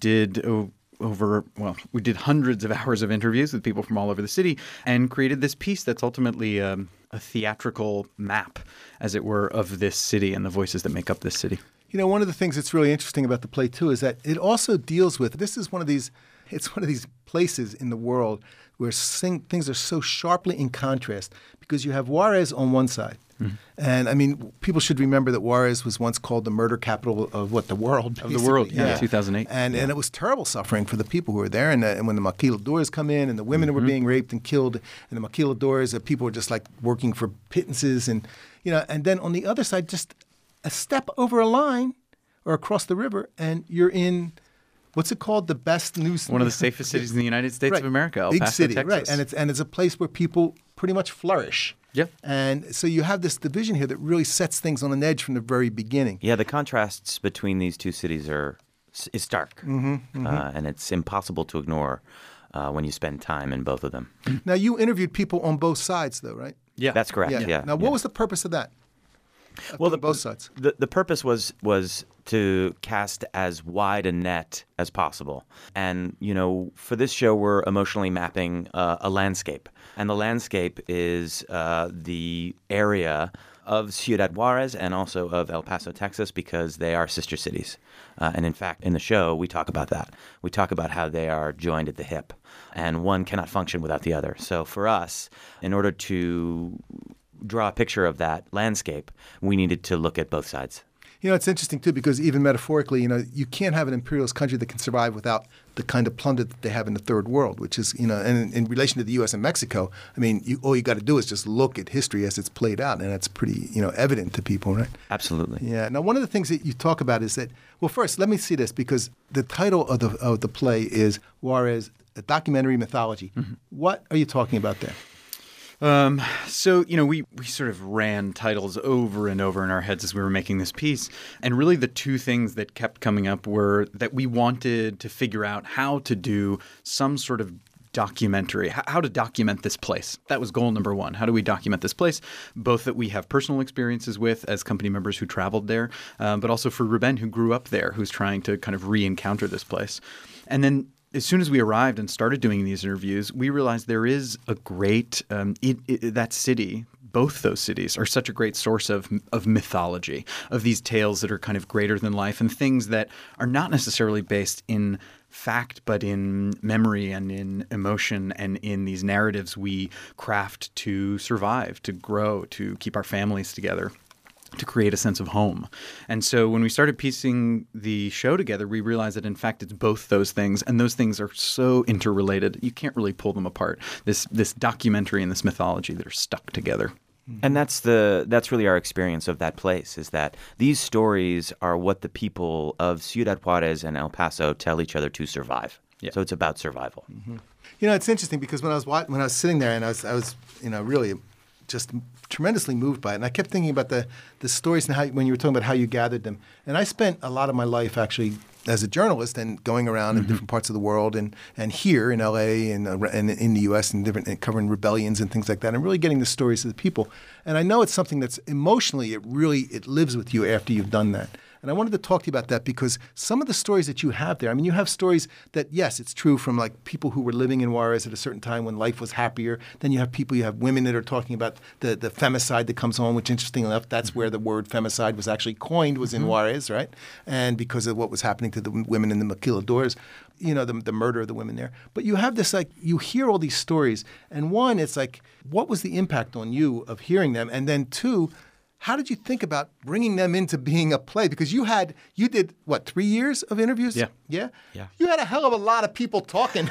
I: we did hundreds of hours of interviews with people from all over the city and created this piece that's ultimately a theatrical map, as it were, of this city and the voices that make up this city.
A: You know, one of the things that's really interesting about the play, too, is that it also deals with, it's one of these places in the world where things are so sharply in contrast because you have Juárez on one side. Mm-hmm. And, I mean, people should remember that Juárez was once called the murder capital of the world.
I: Of the world, yeah. 2008.
A: And it was terrible suffering for the people who were there. And when the maquiladores come in and the women were being raped and killed, and the maquiladores, people were just like working for pittances. And, you know, and then on the other side, just a step over a line or across the river, and you're in... What's it called? The best news.
I: One of the safest cities in the United States of America, El
A: Big
I: Paso,
A: city,
I: Texas.
A: right? And it's a place where people pretty much flourish.
I: Yep.
A: And so you have this division here that really sets things on an edge from the very beginning.
H: Yeah, the contrasts between these two cities is stark, and it's impossible to ignore when you spend time in both of them.
A: Now, you interviewed people on both sides, though, right?
I: Yeah,
H: that's correct. Yeah.
A: Now, what was the purpose of that?
H: Well,
A: both sides.
H: The purpose was to cast as wide a net as possible. And, you know, for this show, we're emotionally mapping a landscape. And the landscape is the area of Ciudad Juárez and also of El Paso, Texas, because they are sister cities. And in fact, in the show, we talk about that. We talk about how they are joined at the hip, and one cannot function without the other. So for us, in order to draw a picture of that landscape, we needed to look at both sides.
A: You know, it's interesting, too, because even metaphorically, you know, you can't have an imperialist country that can survive without the kind of plunder that they have in the third world, which is, you know, and in relation to the U.S. and Mexico, I mean, all you got to do is just look at history as it's played out, and it's pretty, you know, evident to people, right?
H: Absolutely.
A: Yeah. Now, one of the things that you talk about is that, well, first, let me see this, because the title of the play is Juárez, a documentary mythology. Mm-hmm. What are you talking about there?
I: So, you know, we sort of ran titles over and over in our heads as we were making this piece. And really the two things that kept coming up were that we wanted to figure out how to do some sort of documentary, how to document this place. That was goal number one. How do we document this place? Both that we have personal experiences with as company members who traveled there, but also for Ruben, who grew up there, who's trying to kind of re-encounter this place. And then as soon as we arrived and started doing these interviews, we realized there is a great that city. Both those cities are such a great source of mythology, of these tales that are kind of greater than life and things that are not necessarily based in fact, but in memory and in emotion and in these narratives we craft to survive, to grow, to keep our families together. to create a sense of home. And so when we started piecing the show together, we realized that in fact it's both those things, and those things are so interrelated. You can't really pull them apart. This documentary and this mythology that are stuck together.
H: And that's really our experience of that place, is that these stories are what the people of Ciudad Juarez and El Paso tell each other to survive. Yeah. So it's about survival.
A: Mm-hmm. You know, it's interesting because when I was sitting there and I was really just tremendously moved by it, and I kept thinking about the stories and how, when you were talking about how you gathered them. And I spent a lot of my life actually as a journalist and going around in different parts of the world and here in LA and in the US and covering rebellions and things like that, and really getting the stories of the people. And I know it's something that's emotionally, it lives with you after you've done that. And I wanted to talk to you about that because some of the stories that you have there, I mean, you have stories that, yes, it's true from like people who were living in Juarez at a certain time when life was happier. Then you have women that are talking about the femicide that comes on, which interestingly enough, that's where the word femicide was actually coined, was in Juarez, right? And because of what was happening to the women in the maquiladores, you know, the murder of the women there. But you have this, like, you hear all these stories. And one, it's like, what was the impact on you of hearing them? And then two, how did you think about bringing them into being a play? Because you did, what, 3 years of interviews?
I: Yeah.
A: Yeah?
H: Yeah.
A: You had a hell of a lot of people talking.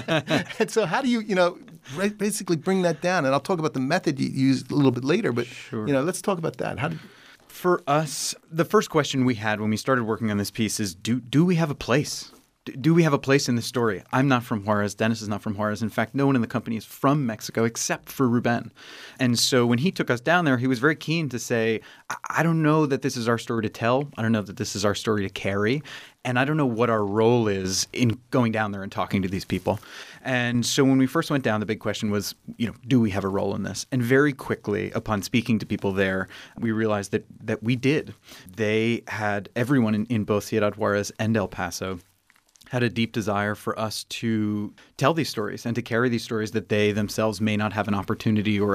A: And so how do you, basically bring that down? And I'll talk about the method you used a little bit later, but,
I: Sure.
A: Let's talk about that.
I: For us, the first question we had when we started working on this piece is, do we have a place? Do we have a place in this story? I'm not from Juarez. Dennis is not from Juarez. In fact, no one in the company is from Mexico except for Ruben. And so when he took us down there, he was very keen to say, I don't know that this is our story to tell. I don't know that this is our story to carry. And I don't know what our role is in going down there and talking to these people. And so when we first went down, the big question was, do we have a role in this? And very quickly, upon speaking to people there, we realized that we did. They had, everyone in both Ciudad Juarez and El Paso had a deep desire for us to tell these stories and to carry these stories that they themselves may not have an opportunity or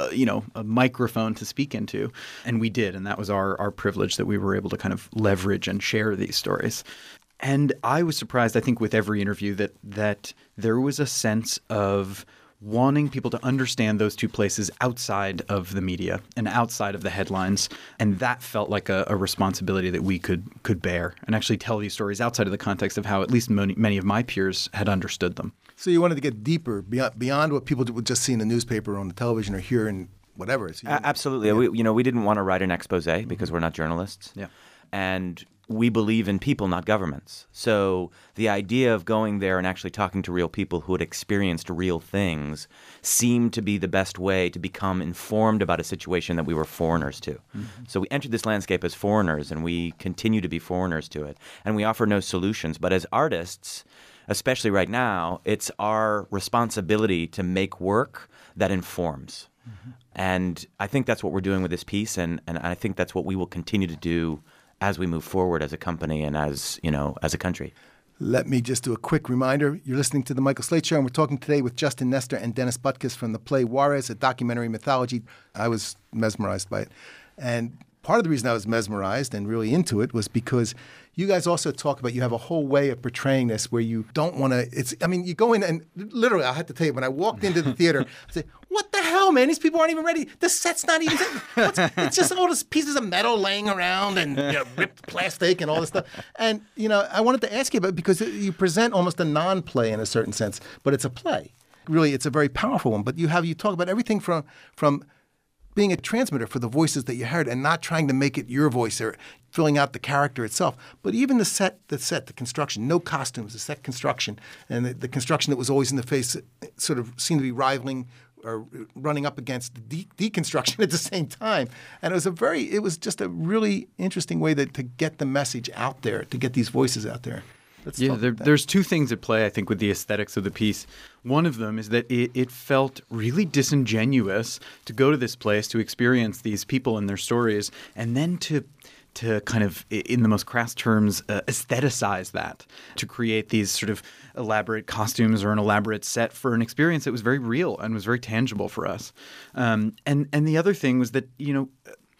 I: a microphone to speak into. And we did. And that was our privilege, that we were able to kind of leverage and share these stories. And I was surprised, I think, with every interview that there was a sense of wanting people to understand those two places outside of the media and outside of the headlines. And that felt like a responsibility that we could bear and actually tell these stories outside of the context of how at least many of my peers had understood them.
A: So you wanted to get deeper, beyond what people would just see in the newspaper or on the television or hear in whatever. So
H: absolutely. Yeah. We didn't want to write an expose because we're not journalists.
I: Yeah.
H: And we believe in people, not governments. So the idea of going there and actually talking to real people who had experienced real things seemed to be the best way to become informed about a situation that we were foreigners to. Mm-hmm. So we entered this landscape as foreigners, and we continue to be foreigners to it. And we offer no solutions. But as artists, especially right now, it's our responsibility to make work that informs. Mm-hmm. And I think that's what we're doing with this piece, and I think that's what we will continue to do as we move forward as a company and as a country.
A: Let me just do a quick reminder. You're listening to The Michael Slate Show, and we're talking today with Justin Nestor and Dennis Butkus from the play Juarez, a documentary mythology. I was mesmerized by it. And part of the reason I was mesmerized and really into it was because you guys also talk about, you have a whole way of portraying this where you don't want to, you go in and literally, I have to tell you, when I walked into the theater, I said, what the hell, man? These people aren't even ready. The set's not even, it's just all these pieces of metal laying around and ripped plastic and all this stuff. And, I wanted to ask you about it because you present almost a non-play in a certain sense, but it's a play. Really, it's a very powerful one. But you talk about everything from being a transmitter for the voices that you heard and not trying to make it your voice or filling out the character itself. But even the construction, no costumes, the set construction, and the construction that was always in the face sort of seemed to be rivaling or running up against the deconstruction at the same time. And it was just a really interesting way to get the message out there, to get these voices out there.
I: There's two things at play, I think, with the aesthetics of the piece. One of them is that it felt really disingenuous to go to this place, to experience these people and their stories, and then to kind of, in the most crass terms, aestheticize that, to create these sort of elaborate costumes or an elaborate set for an experience that was very real and was very tangible for us. And the other thing was that,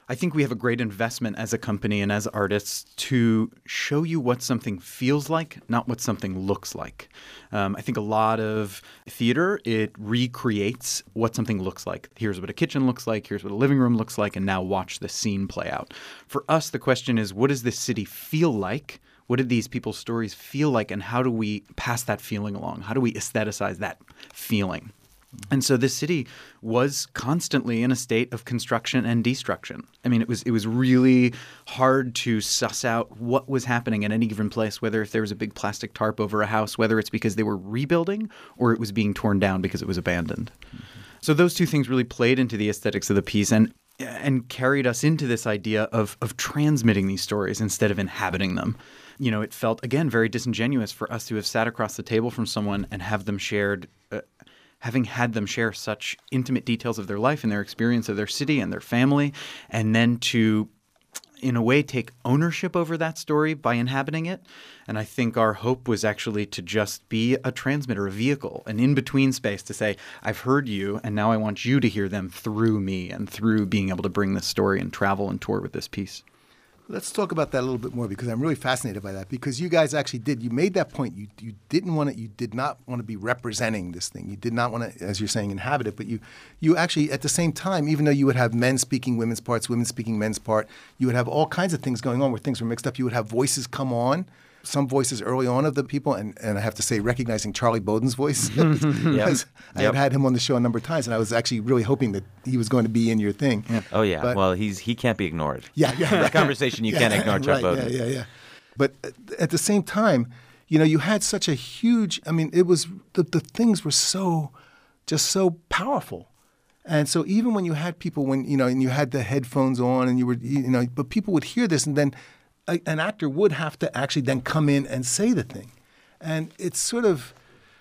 I: I think we have a great investment as a company and as artists to show you what something feels like, not what something looks like. I think a lot of theater, it recreates what something looks like. Here's what a kitchen looks like, here's what a living room looks like, and now watch the scene play out. For us, the question is, what does this city feel like? What did these people's stories feel like, and how do we pass that feeling along? How do we aestheticize that feeling? And so this city was constantly in a state of construction and destruction. I mean, it was really hard to suss out what was happening at any given place, whether if there was a big plastic tarp over a house, whether it's because they were rebuilding or it was being torn down because it was abandoned. Mm-hmm. So those two things really played into the aesthetics of the piece and carried us into this idea of transmitting these stories instead of inhabiting them. You know, it felt, again, very disingenuous for us to have sat across the table from someone and have them shared having had them share such intimate details of their life and their experience of their city and their family, and then to, in a way, take ownership over that story by inhabiting it. And I think our hope was actually to just be a transmitter, a vehicle, an in-between space to say, I've heard you, and now I want you to hear them through me and through being able to bring this story and travel and tour with this piece.
A: Let's talk about that a little bit more because I'm really fascinated by that. Because you guys actually did. You made that point. You did not want to be representing this thing. You did not want to, as you're saying, inhabit it. But you actually, at the same time, even though you would have men speaking women's parts, women speaking men's part, you would have all kinds of things going on where things were mixed up. You would have voices come on. Some voices early on of the people, and I have to say, recognizing Charlie Bowden's voice, because I had him on the show a number of times, and I was actually really hoping that he was going to be in your thing.
H: Yeah. Oh, yeah. But, well, he can't be ignored.
A: Yeah.
H: That conversation, you can't ignore Chuck Bowden.
A: Yeah. But at the same time, you know, you had such a huge, I mean, it was, the things were just so powerful. And so even when you had people, and you had the headphones on, and you were, but people would hear this, and then an actor would have to actually then come in and say the thing. And it's sort of,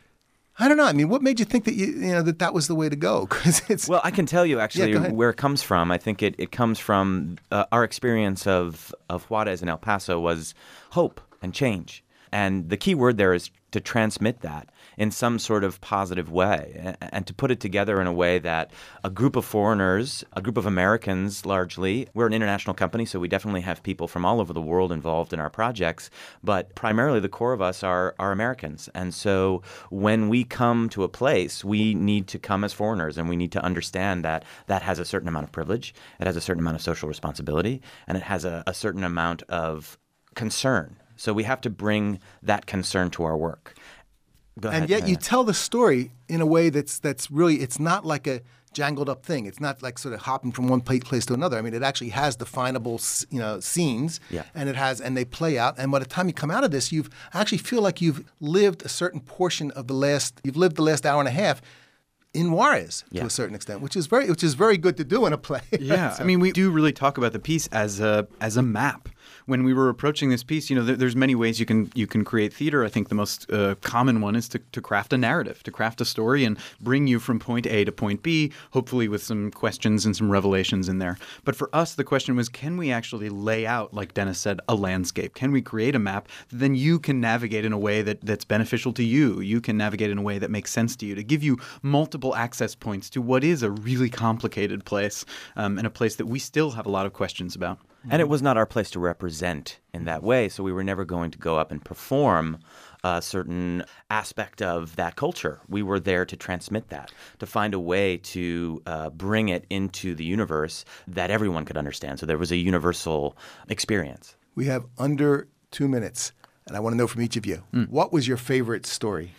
A: I don't know. I mean, what made you think that that was the way to go?
H: Well, I can tell you actually where it comes from. I think it comes from our experience of Juarez and El Paso was hope and change. And the key word there is to transmit that in some sort of positive way and to put it together in a way that a group of foreigners, a group of Americans largely, we're an international company, so we definitely have people from all over the world involved in our projects, but primarily the core of us are Americans. And so when we come to a place, we need to come as foreigners and we need to understand that that has a certain amount of privilege, it has a certain amount of social responsibility, and it has a certain amount of concern. So we have to bring that concern to our work.
A: And yet you tell the story in a way that's really, it's not like a jangled up thing. It's not like sort of hopping from one place to another. I mean, it actually has definable, scenes, and they play out. And by the time you come out of this, you actually feel like you've lived a certain portion of the last hour and a half in Juarez to a certain extent, which is very good to do in a play.
I: Yeah, so. I mean, we do really talk about the piece as a map. When we were approaching this piece, there's many ways you can create theater. I think the most common one is to craft a narrative, to craft a story and bring you from point A to point B, hopefully with some questions and some revelations in there. But for us, the question was, can we actually lay out, like Dennis said, a landscape? Can we create a map that then you can navigate in a way that's beneficial to you? You can navigate in a way that makes sense to you, to give you multiple access points to what is a really complicated place and a place that we still have a lot of questions about.
H: And it was not our place to represent in that way, so we were never going to go up and perform a certain aspect of that culture. We were there to transmit that, to find a way to bring it into the universe that everyone could understand. So there was a universal experience.
A: We have under 2 minutes, and I want to know from each of you, what was your favorite story?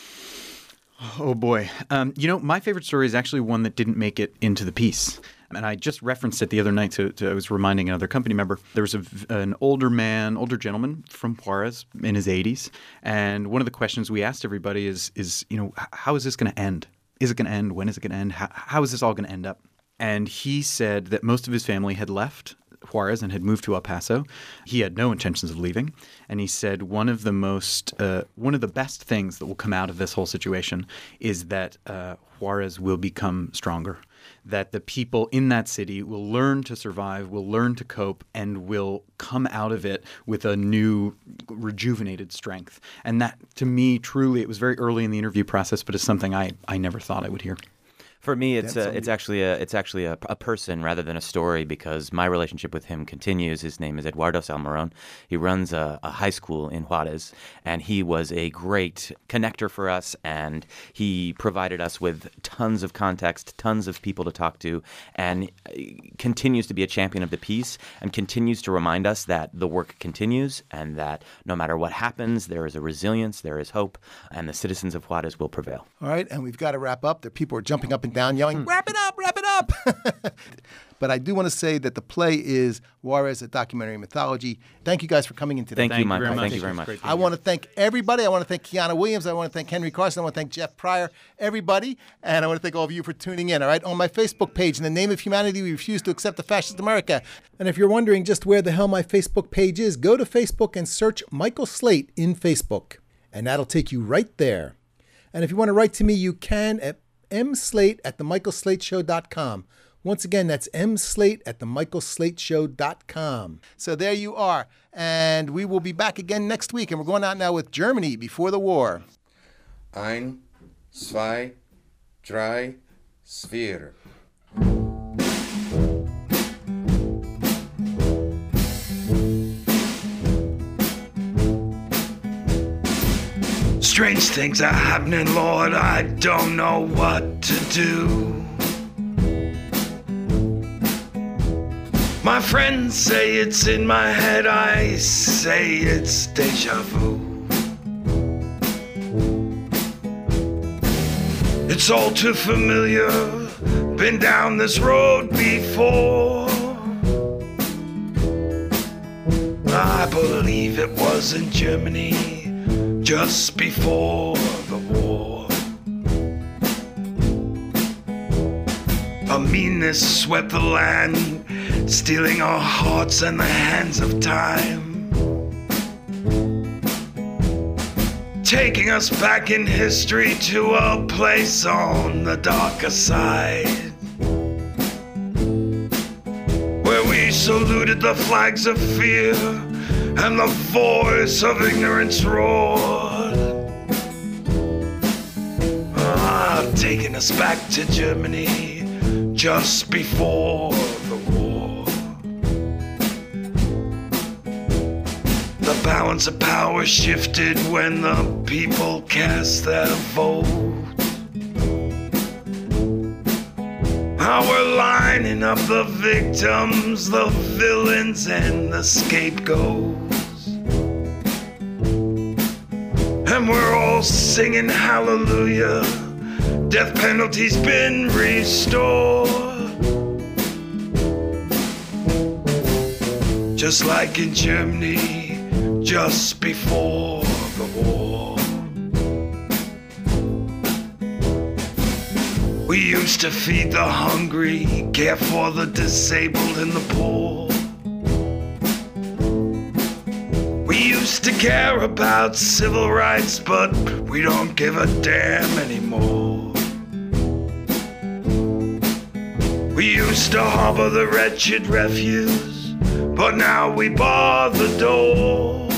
I: Oh, boy. My favorite story is actually one that didn't make it into the piece. And I just referenced it the other night. I was reminding another company member. There was an older gentleman from Juarez in his 80s. And one of the questions we asked everybody is how is this going to end? Is it going to end? When is it going to end? How is this all going to end up? And he said that most of his family had left Juarez and had moved to El Paso. He had no intentions of leaving. And he said one of the best things that will come out of this whole situation is that Juarez will become stronger, that the people in that city will learn to survive, will learn to cope, and will come out of it with a new, rejuvenated strength. And that, to me, truly, it was very early in the interview process, but it's something I never thought I would hear.
H: For me, it's actually a person rather than a story, because my relationship with him continues. His name is Eduardo Salmeron. He runs a high school in Juarez, and he was a great connector for us, and he provided us with tons of context, tons of people to talk to, and continues to be a champion of the peace, and continues to remind us that the work continues, and that no matter what happens, there is a resilience, there is hope, and the citizens of Juarez will prevail.
A: All right, and we've got to wrap up. The people are jumping up and down, yelling, wrap it up. But I do want to say that the play is Juarez, a documentary mythology. Thank you guys for coming in today.
H: Thank you, Michael. Thank you very much.
A: I want to thank everybody. I want to thank Kiana Williams. I want to thank Henry Carson. I want to thank Jeff Pryor, everybody. And I want to thank all of you for tuning in, all right? On my Facebook page, In the Name of Humanity, we refuse to accept a fascist America. And if you're wondering just where the hell my Facebook page is, go to Facebook and search Michael Slate in Facebook. And that'll take you right there. And if you want to write to me, you can at mslate@themichaelslateshow.com. Once again, that's mslate@themichaelslateshow.com. So there you are. And we will be back again next week. And we're going out now with Germany before the war.
J: 1, 2, 3, 4.
K: Strange things are happening, Lord, I don't know what to do. My friends say it's in my head, I say it's deja vu. It's all too familiar, been down this road before. I believe it was in Germany, just before the war. A meanness swept the land, stealing our hearts and the hands of time, taking us back in history to a place on the darker side, where we saluted the flags of fear and the voice of ignorance roared. Taking us back to Germany just before the war. The balance of power shifted when the people cast their vote. We're lining up the victims, the villains, and the scapegoats. And we're all singing hallelujah, death penalty's been restored. Just like in Germany, just before the war. We used to feed the hungry, care for the disabled and the poor. We used to care about civil rights, but we don't give a damn anymore. We used to harbor the wretched refuse, but now we bar the door.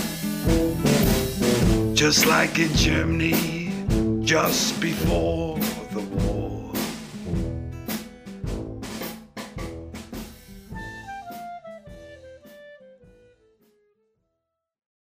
K: Just like in Germany, just before